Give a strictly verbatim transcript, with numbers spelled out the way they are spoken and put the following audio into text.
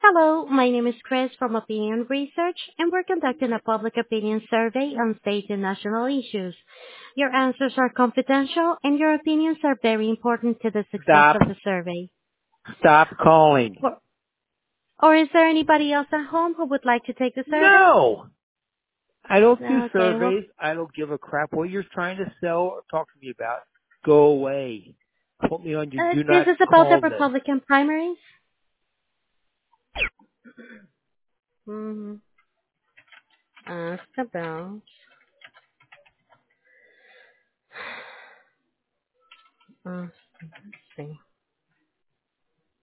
Hello, my name is Chris from Opinion Research, and we're conducting a public opinion survey on state and national issues. Your answers are confidential, and your opinions are very important to the success Stop. of the survey. Stop calling. Or, or is there anybody else at home who would like to take the survey? No! I don't do Okay, well, surveys. I don't give a crap what you're trying to sell or talk to me about. Go away. Put me on your uh, do this not is about the call list. Republican primaries. Mm-hmm. Ask about. Uh, let's see.